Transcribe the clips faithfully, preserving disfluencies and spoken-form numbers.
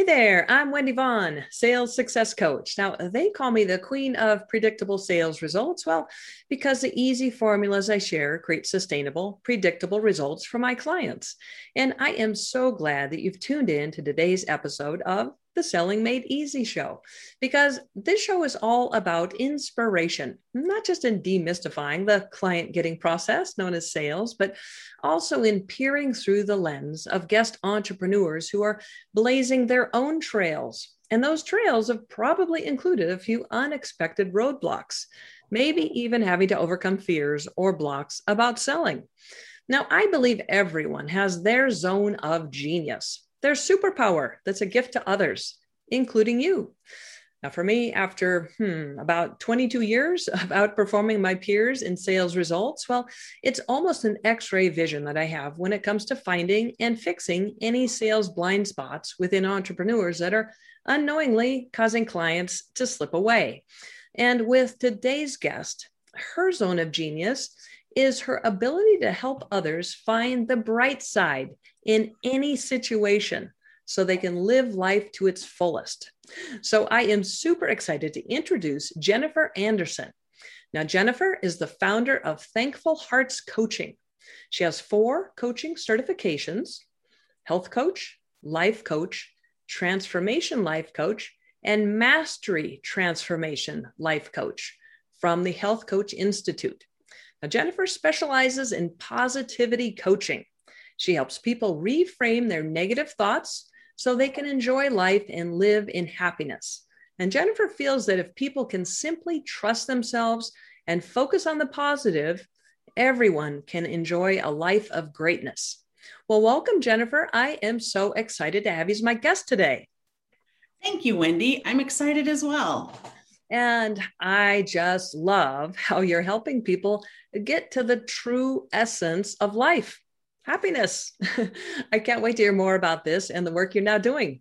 Hey there, I'm Wendy Vaughn, sales success coach. Now, they call me the queen of predictable sales results. Well, because the easy formulas I share create sustainable, predictable results for my clients. And I am so glad that you've tuned in to today's episode of the Selling Made Easy show, because this show is all about inspiration, not just in demystifying the client getting process known as sales, but also in peering through the lens of guest entrepreneurs who are blazing their own trails. And those trails have probably included a few unexpected roadblocks, maybe even having to overcome fears or blocks about selling. Now, I believe everyone has their zone of genius, their superpower that's a gift to others, including you. Now, for me, after hmm, about twenty-two years of outperforming my peers in sales results, well, it's almost an X-ray vision that I have when it comes to finding and fixing any sales blind spots within entrepreneurs that are unknowingly causing clients to slip away. And with today's guest, her zone of genius is her ability to help others find the bright side in any situation so they can live life to its fullest. So I am super excited to introduce Jennifer Anderson. Now, Jennifer is the founder of Thankful Hearts Coaching. She has four coaching certifications: health coach, life coach, transformation life coach, and mastery transformation life coach from the Health Coach Institute. Now, Jennifer specializes in positivity coaching. She helps people reframe their negative thoughts so they can enjoy life and live in happiness. And Jennifer feels that if people can simply trust themselves and focus on the positive, everyone can enjoy a life of greatness. Well, welcome, Jennifer. I am so excited to have you as my guest today. Thank you, Wendy. I'm excited as well. And I just love how you're helping people get to the true essence of life. Happiness. I can't wait to hear more about this and the work you're now doing.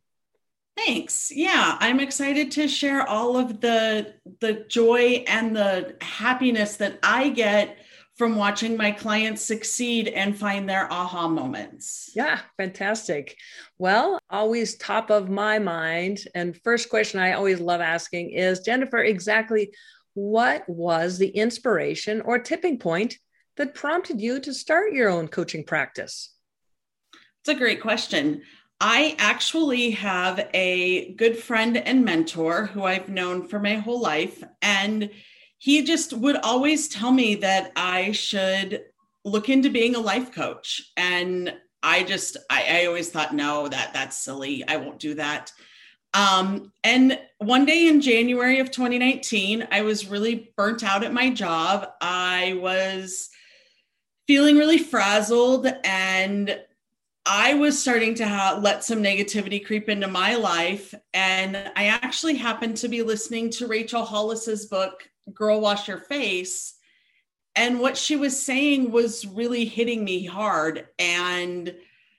Thanks. Yeah, I'm excited to share all of the, the joy and the happiness that I get from watching my clients succeed and find their aha moments. Yeah, fantastic. Well, always top of my mind, and first question I always love asking is, Jennifer, exactly what was the inspiration or tipping point that prompted you to start your own coaching practice? It's a great question. I actually have a good friend and mentor who I've known for my whole life, and he just would always tell me that I should look into being a life coach. And I just, I, I always thought, no, that that's silly. I won't do that. Um, and one day in January of twenty nineteen, I was really burnt out at my job. I was feeling really frazzled, and I was starting to have, let some negativity creep into my life. And I actually happened to be listening to Rachel Hollis's book, Girl Wash Your Face. And what she was saying was really hitting me hard. And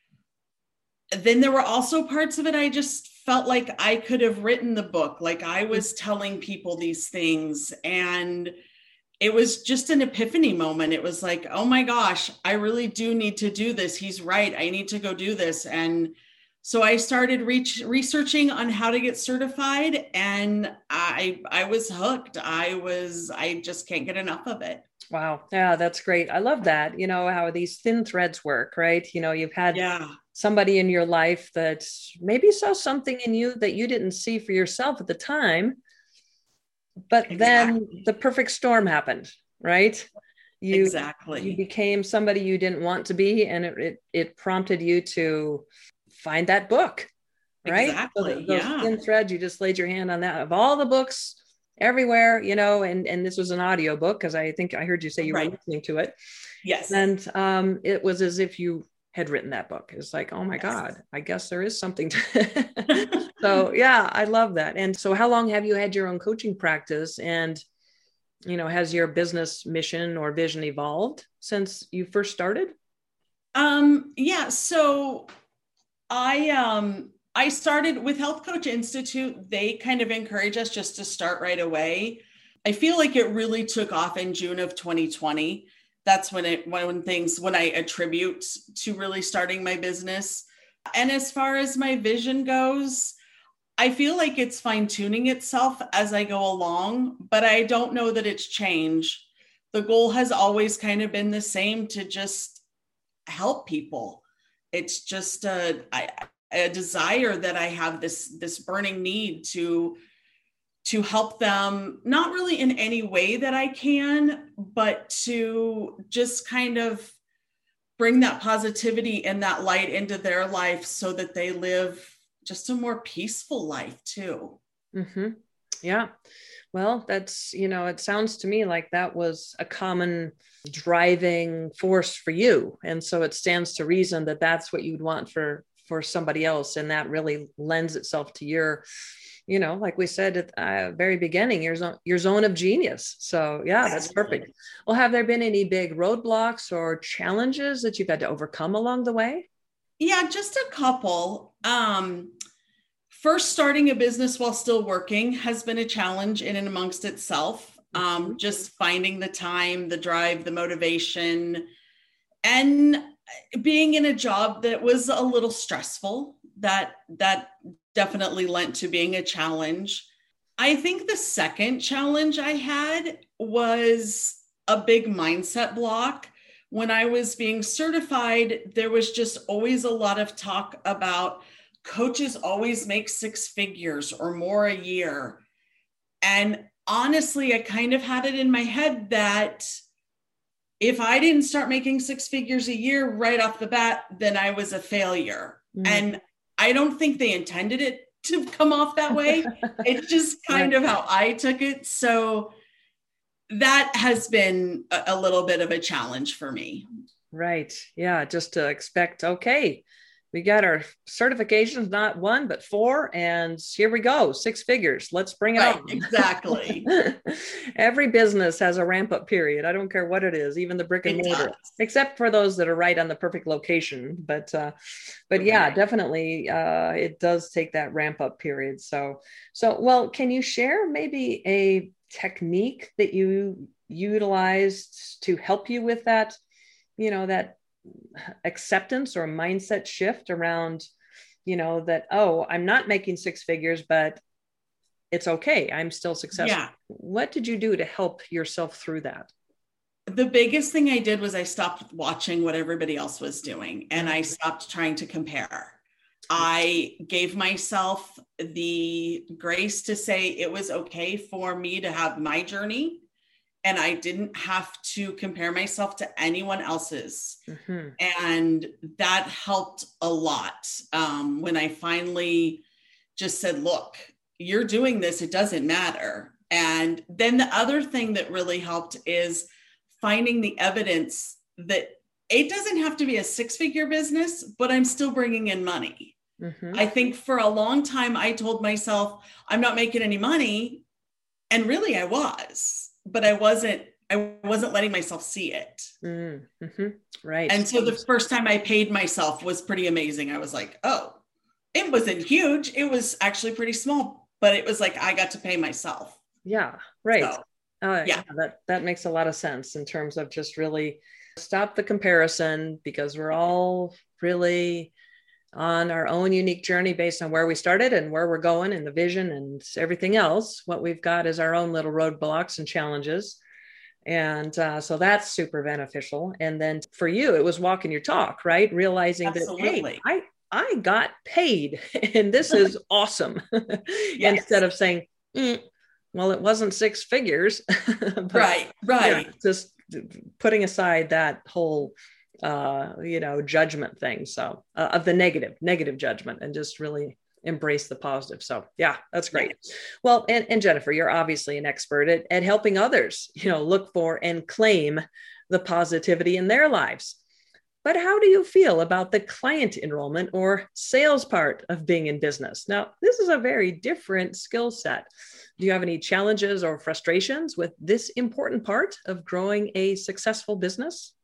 then there were also parts of it I just felt like I could have written the book, like I was telling people these things. And it was just an epiphany moment. It was like, oh my gosh, I really do need to do this. He's right. I need to go do this. And so I started reach, researching on how to get certified, and I I was hooked. I was, I just can't get enough of it. Wow. Yeah, that's great. I love that. You know, how these thin threads work, right? You know, you've had yeah. somebody in your life that maybe saw something in you that you didn't see for yourself at the time. But exactly. Then the perfect storm happened, right? You, exactly. You became somebody you didn't want to be, and it it, it prompted you to find that book, right? Exactly. So those yeah. thin threads, you just laid your hand on that. Of all the books everywhere, you know, and and this was an audio book, because I think I heard you say you right. were listening to it. Yes. And um, it was as if you had written that book. It's like, oh my yes. God, I guess there is something to So yeah, I love that. And so how long have you had your own coaching practice, and, you know, has your business mission or vision evolved since you first started? Um, yeah. So I, um, I started with Health Coach Institute. They kind of encourage us just to start right away. I feel like it really took off in June of twenty twenty. That's when it, when things, when I attribute to really starting my business. And as far as my vision goes, I feel like it's fine tuning itself as I go along, but I don't know that it's changed. The goal has always kind of been the same, to just help people. It's just a, a desire that I have, this, this burning need to, to help them, not really in any way that I can, but to just kind of bring that positivity and that light into their life so that they live just a more peaceful life too. Mm-hmm. Yeah. Well, that's, you know, it sounds to me like that was a common driving force for you. And so it stands to reason that that's what you'd want for, for somebody else. And that really lends itself to your, you know, like we said at the very beginning, your zone, your zone of genius. So yeah, that's perfect. Well, have there been any big roadblocks or challenges that you've had to overcome along the way? Yeah, just a couple. Um, first, starting a business while still working has been a challenge in and amongst itself. Um, just finding the time, the drive, the motivation, and being in a job that was a little stressful. That that definitely lent to being a challenge. I think the second challenge I had was a big mindset block. When I was being certified, there was just always a lot of talk about coaches always make six figures or more a year. And honestly, I kind of had it in my head that if I didn't start making six figures a year right off the bat, then I was a failure. Mm. And I don't think they intended it to come off that way. It's just kind right. of how I took it. So that has been a, a little bit of a challenge for me. Right. Yeah. Just to expect, okay, we got our certifications, not one, but four. And here we go. Six figures. Let's bring it right, on. Exactly. Every business has a ramp up period. I don't care what it is, even the brick and it mortar, does. Except for those that are right on the perfect location. But, uh, but okay. yeah, definitely. Uh, it does take that ramp up period. So, so, well, can you share maybe a technique that you utilized to help you with that, you know, that acceptance or mindset shift around, you know, that, oh, I'm not making six figures, but it's okay. I'm still successful. Yeah. What did you do to help yourself through that? The biggest thing I did was I stopped watching what everybody else was doing, and I stopped trying to compare. I gave myself the grace to say it was okay for me to have my journey, and I didn't have to compare myself to anyone else's. Mm-hmm. And that helped a lot. Um, when I finally just said, look, you're doing this, it doesn't matter. And then the other thing that really helped is finding the evidence that it doesn't have to be a six-figure business, but I'm still bringing in money. Mm-hmm. I think for a long time, I told myself, I'm not making any money. And really I was. But I wasn't, I wasn't letting myself see it. Mm-hmm. Right. And so the first time I paid myself was pretty amazing. I was like, oh, it wasn't huge. It was actually pretty small, but it was like, I got to pay myself. Yeah. Right. So, uh, yeah. yeah. That, that makes a lot of sense in terms of just really stop the comparison, because we're all really on our own unique journey based on where we started and where we're going and the vision and everything else. What we've got is our own little roadblocks and challenges. And uh, so that's super beneficial. And then for you, it was walking your talk, right? Realizing Absolutely. that, hey, I, I got paid and this is awesome. Yes. Instead of saying, mm, well, it wasn't six figures. But, right, right. Yeah, just putting aside that whole uh, you know, judgment thing. So uh, of the negative, negative judgment, and just really embrace the positive. So yeah, that's great. Yeah. Well, and, and Jennifer, you're obviously an expert at, at helping others, you know, look for and claim the positivity in their lives. But how do you feel about the client enrollment or sales part of being in business? Now, this is a very different skill set. Do you have any challenges or frustrations with this important part of growing a successful business?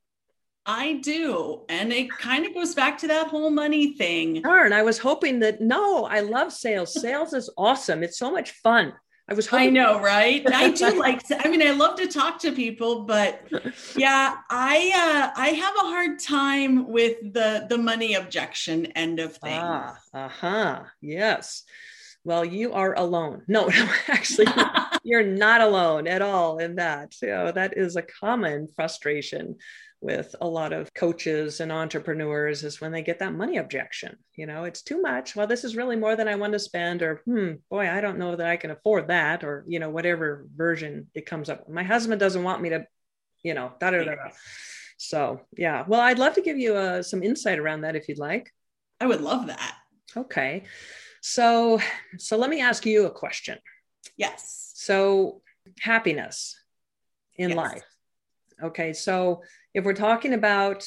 I do. And it kind of goes back to that whole money thing. Darn, I was hoping that, no, I love sales. Sales is awesome. It's so much fun. I was hoping. I know, right? I do like, I mean, I love to talk to people, but yeah, I uh, I have a hard time with the, the money objection end of things. Ah, uh-huh. Yes. well, you are alone. No, no, actually, you're not alone at all in that. You know, that is a common frustration with a lot of coaches and entrepreneurs is when they get that money objection. You know, it's too much. Well, this is really more than I want to spend, or, hmm, boy, I don't know that I can afford that, or, you know, whatever version it comes up. My husband doesn't want me to, you know, da da da. So, yeah. Well, I'd love to give you uh, some insight around that if you'd like. I would love that. Okay. So, so let me ask you a question. Yes. So, happiness in yes. life. Okay. So, if we're talking about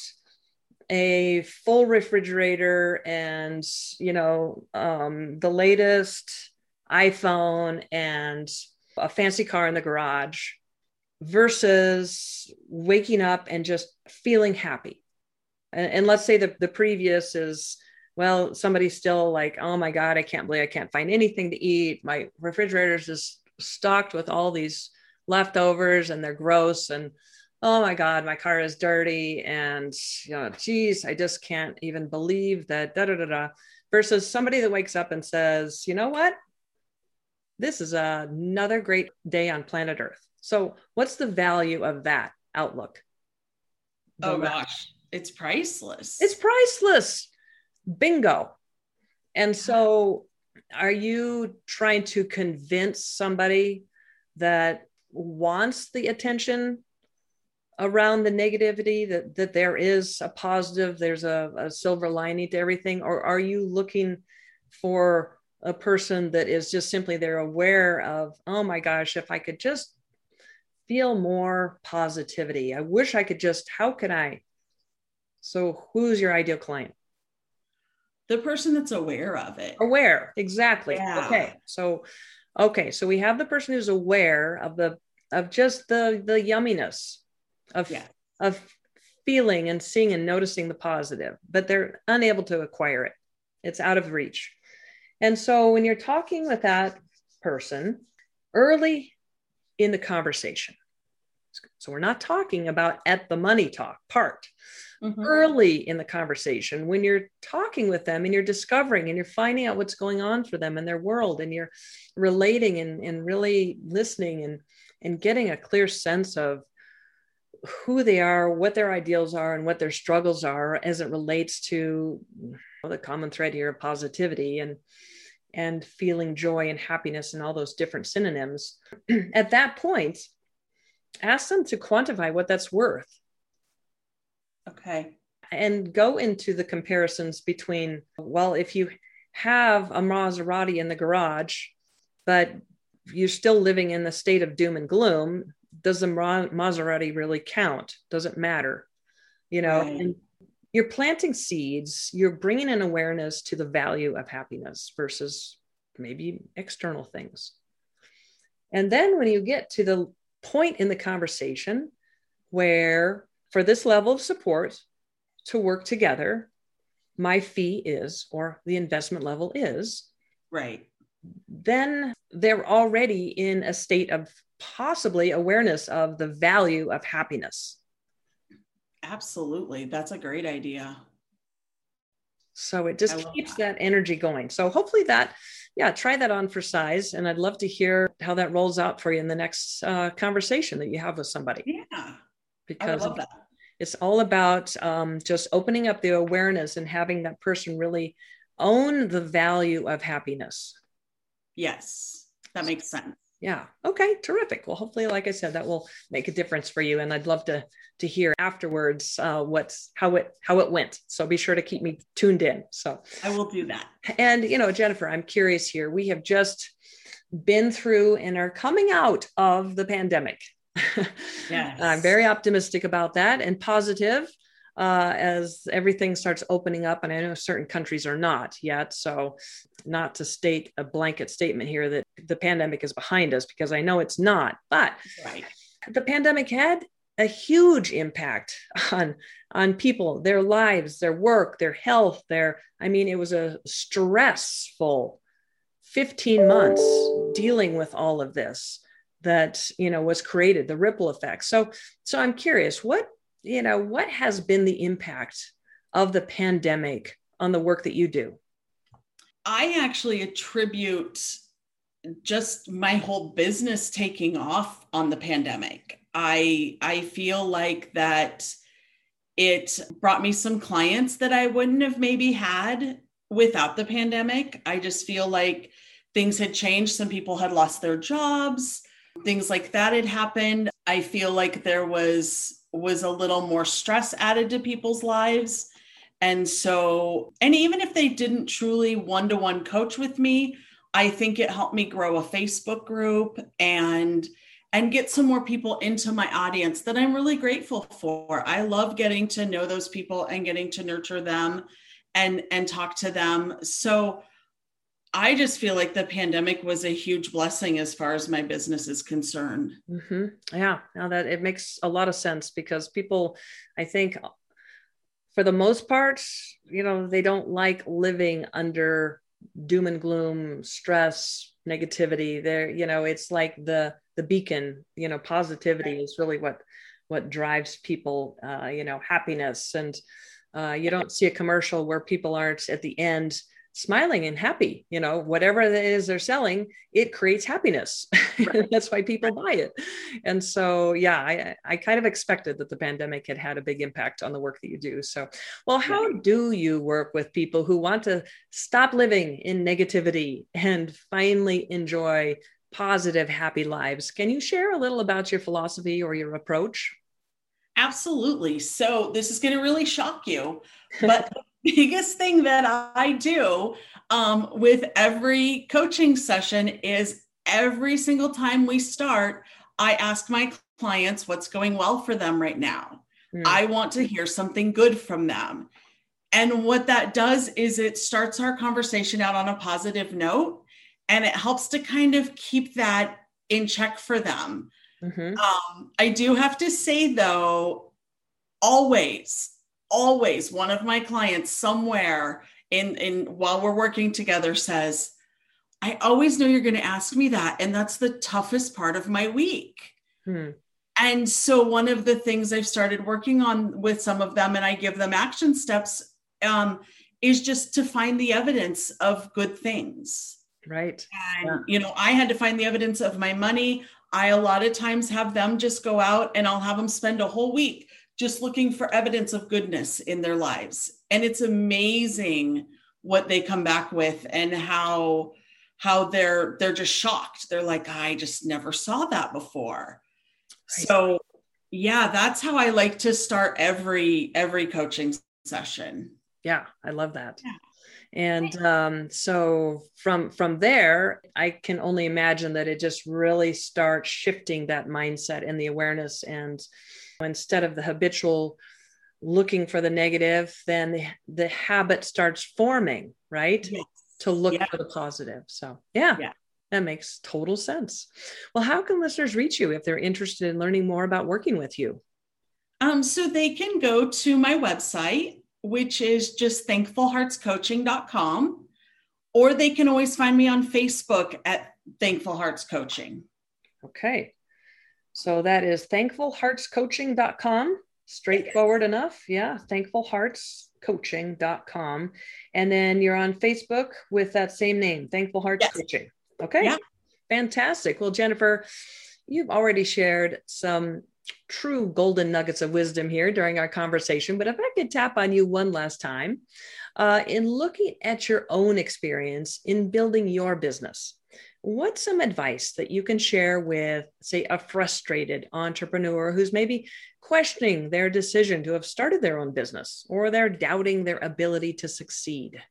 a full refrigerator and, you know, um, the latest iPhone and a fancy car in the garage versus waking up and just feeling happy. And, and let's say the, the previous is, well, somebody's still like, oh my God, I can't believe I can't find anything to eat. My refrigerator is just stocked with all these leftovers and they're gross. And oh my God, my car is dirty. And, you know, geez, I just can't even believe that, da da da da. Versus somebody that wakes up and says, you know what? This is another great day on planet Earth. So what's the value of that outlook? Oh gosh, it's priceless. It's priceless. Bingo. And so are you trying to convince somebody that wants the attention around the negativity, that, that there is a positive, there's a, a silver lining to everything? Or are you looking for a person that is just simply they're aware of, oh my gosh, if I could just feel more positivity, I wish I could just, how could I? So who's your ideal client? The person that's aware of it. Aware, exactly. Yeah. Okay. So, okay. So we have the person who's aware of the, of just the, the yumminess of, yeah. of feeling and seeing and noticing the positive, but they're unable to acquire it. It's out of reach. And so when you're talking with that person early in the conversation, so we're not talking about at the money talk part, mm-hmm. early in the conversation, when you're talking with them and you're discovering and you're finding out what's going on for them in their world, and you're relating and, and really listening and, and getting a clear sense of who they are, what their ideals are, and what their struggles are as it relates to the common thread here of positivity and, and feeling joy and happiness and all those different synonyms. At that point, ask them to quantify what that's worth. Okay. And go into the comparisons between, well, if you have a Maserati in the garage, but you're still living in the state of doom and gloom, does the Maserati really count? Does it matter? You know, right. And you're planting seeds, you're bringing an awareness to the value of happiness versus maybe external things. And then when you get to the point in the conversation where for this level of support to work together, my fee is, or the investment level is, right. Then they're already in a state of possibly awareness of the value of happiness. Absolutely. That's a great idea. So it just keeps that. that energy going. So hopefully that, yeah, try that on for size. And I'd love to hear how that rolls out for you in the next uh, conversation that you have with somebody. Yeah. Because I love that. It's all about um, just opening up the awareness and having that person really own the value of happiness. Yes, that makes sense. Yeah. Okay. Terrific. Well, hopefully, like I said, that will make a difference for you. And I'd love to to hear afterwards uh, what's how it how it went. So be sure to keep me tuned in. So I will do that. And you know, Jennifer, I'm curious here. We have just been through and are coming out of the pandemic. Yes. I'm very optimistic about that and positive uh, as everything starts opening up. And I know certain countries are not yet. So not to state a blanket statement here that the pandemic is behind us, because I know it's not, but right. The pandemic had a huge impact on, on people, their lives, their work, their health, their, I mean, it was a stressful fifteen months dealing with all of this that, you know, was created, the ripple effect. So, so I'm curious, what, you know, what has been the impact of the pandemic on the work that you do? I actually attribute just my whole business taking off on the pandemic. I I feel like that it brought me some clients that I wouldn't have maybe had without the pandemic. I just feel like things had changed. Some people had lost their jobs, things like that had happened. I feel like there was was a little more stress added to people's lives. And so, and even if they didn't truly one-to-one coach with me, I think it helped me grow a Facebook group and and get some more people into my audience that I'm really grateful for. I love getting to know those people and getting to nurture them and, and talk to them. So I just feel like the pandemic was a huge blessing as far as my business is concerned. Mm-hmm. Yeah, now that it makes a lot of sense, because people, I think, for the most part, you know, they don't like living under doom and gloom, stress, negativity. There, you know, it's like the the beacon. You know, positivity is really what what drives people. Uh, you know, happiness, and uh, you don't see a commercial where people aren't at the end smiling and happy. You know, whatever it is they're selling, it creates happiness. Right. That's why people buy it. And so, yeah, I, I kind of expected that the pandemic had had a big impact on the work that you do. So, well, how yeah. do you work with people who want to stop living in negativity and finally enjoy positive, happy lives? Can you share a little about your philosophy or your approach? Absolutely. So this is going to really shock you, but the biggest thing that I do um, with every coaching session is every single time we start, I ask my clients what's going well for them right now. Mm. I want to hear something good from them. And what that does is it starts our conversation out on a positive note, and it helps to kind of keep that in check for them. Mm-hmm. Um, I do have to say, though, always, always one of my clients somewhere in, in while we're working together says, I always know you're going to ask me that. And that's the toughest part of my week. Hmm. And so one of the things I've started working on with some of them, and I give them action steps, um, is just to find the evidence of good things. Right. And, yeah. you know, I had to find the evidence of my money. I a lot of times have them just go out and I'll have them spend a whole week just looking for evidence of goodness in their lives. And it's amazing what they come back with and how, how they're, they're just shocked. They're like, I just never saw that before. Right. So yeah, that's how I like to start every, every coaching session. Yeah. I love that. Yeah. And um, so from from there, I can only imagine that it just really starts shifting that mindset and the awareness. And instead of the habitual looking for the negative, then the, the habit starts forming, right? Yes. To look yeah. for the positive. So yeah, yeah, that makes total sense. Well, how can listeners reach you if they're interested in learning more about working with you? Um, so they can go to my website, which is just thankful hearts coaching dot com, or they can always find me on Facebook at Thankful Hearts Coaching. Okay. So that is thankful hearts coaching dot com. Straightforward enough. Yeah. thankful hearts coaching dot com. And then you're on Facebook with that same name, Thankful Hearts yes. Coaching. Okay. Yeah. Fantastic. Well, Jennifer, you've already shared some true golden nuggets of wisdom here during our conversation. But if I could tap on you one last time, uh, in looking at your own experience in building your business, what's some advice that you can share with, say, a frustrated entrepreneur who's maybe questioning their decision to have started their own business, or they're doubting their ability to succeed?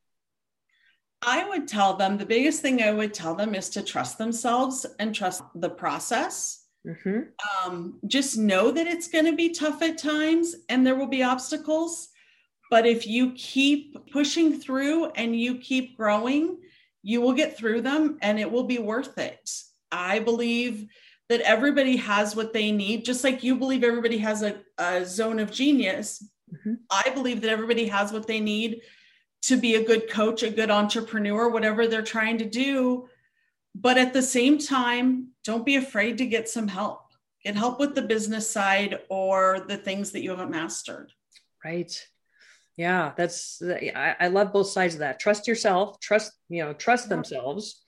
I would tell them, the biggest thing I would tell them is to trust themselves and trust the process. Mm-hmm. Um, just know that it's going to be tough at times and there will be obstacles. But if you keep pushing through and you keep growing, you will get through them and it will be worth it. I believe that everybody has what they need, just like you believe everybody has a, a zone of genius. Mm-hmm. I believe that everybody has what they need to be a good coach, a good entrepreneur, whatever they're trying to do. But at the same time, don't be afraid to get some help. Get help with the business side or the things that you haven't mastered. Right. Yeah, that's, I, I love both sides of that. Trust yourself, trust, you know, trust Yeah. themselves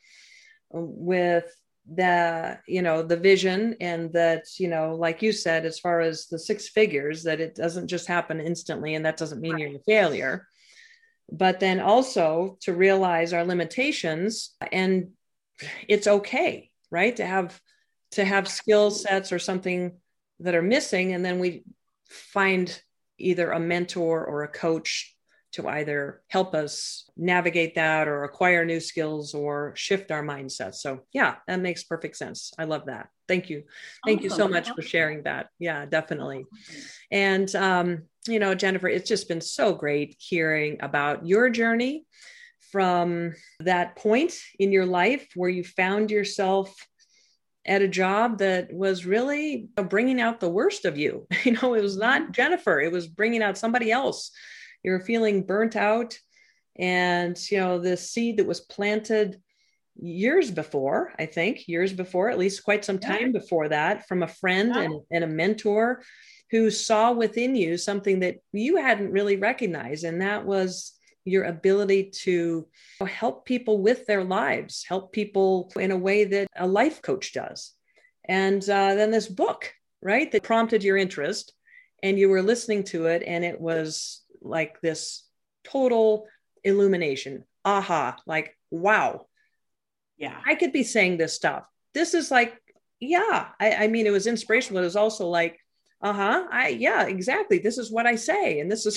with the, you know, the vision, and that, you know, like you said, as far as the six figures, that it doesn't just happen instantly, and that doesn't mean you're a failure. But then also to realize our limitations, and it's okay, right? To have, to have skill sets or something that are missing. And then we find either a mentor or a coach to either help us navigate that or acquire new skills or shift our mindset. So yeah, that makes perfect sense. I love that. Thank you. Thank awesome. you so much for sharing that. Yeah, definitely. And, um, you know, Jennifer, it's just been so great hearing about your journey from that point in your life where you found yourself at a job that was really bringing out the worst of you. You know, it was not Jennifer, it was bringing out somebody else. You're feeling burnt out. And, you know, the seed that was planted years before, I think years before, at least quite some time yeah. before that, from a friend yeah. and, and a mentor who saw within you something that you hadn't really recognized. And that was your ability to help people with their lives, help people in a way that a life coach does. And uh, then this book, right, that prompted your interest, and you were listening to it, and it was like this total illumination, aha, like, wow, yeah, I could be saying this stuff. This is like, yeah, I, I mean, it was inspirational, but it was also like, uh-huh, I, yeah, exactly. This is what I say. And this is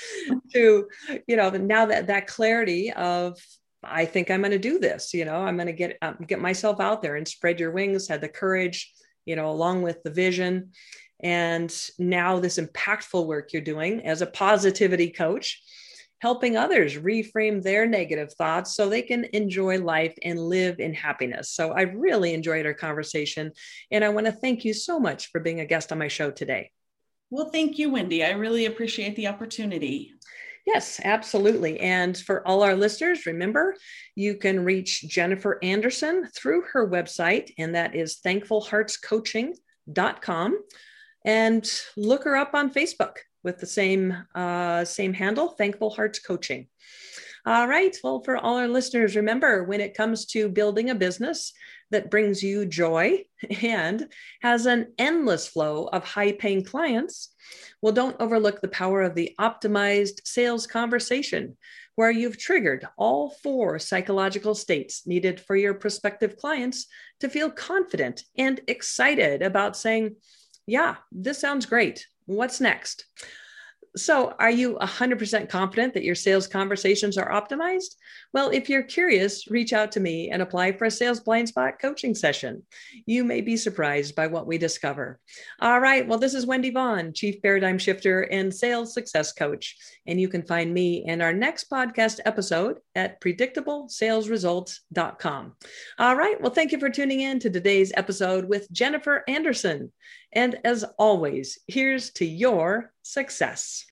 to, you know, now that, that clarity of, I think I'm going to do this, you know, I'm going to get, um, get myself out there and spread your wings, had the courage, you know, along with the vision. And now this impactful work you're doing as a positivity coach, helping others reframe their negative thoughts so they can enjoy life and live in happiness. So I really enjoyed our conversation, and I want to thank you so much for being a guest on my show today. Well, thank you, Wendy. I really appreciate the opportunity. Yes, absolutely. And for all our listeners, remember, you can reach Jennifer Anderson through her website, and that is thankful hearts coaching dot com, and look her up on Facebook with the same uh, same handle, Thankful Hearts Coaching. All right. Well, for all our listeners, remember, when it comes to building a business that brings you joy and has an endless flow of high-paying clients, well, don't overlook the power of the optimized sales conversation, where you've triggered all four psychological states needed for your prospective clients to feel confident and excited about saying, yeah, this sounds great. What's next? So are you one hundred percent confident that your sales conversations are optimized? Well, if you're curious, reach out to me and apply for a Sales Blind Spot coaching session. You may be surprised by what we discover. All right. Well, this is Wendy Vaughn, Chief Paradigm Shifter and Sales Success Coach. And you can find me in our next podcast episode at predictable sales results dot com. All right. Well, thank you for tuning in to today's episode with Jennifer Anderson. And as always, here's to your success.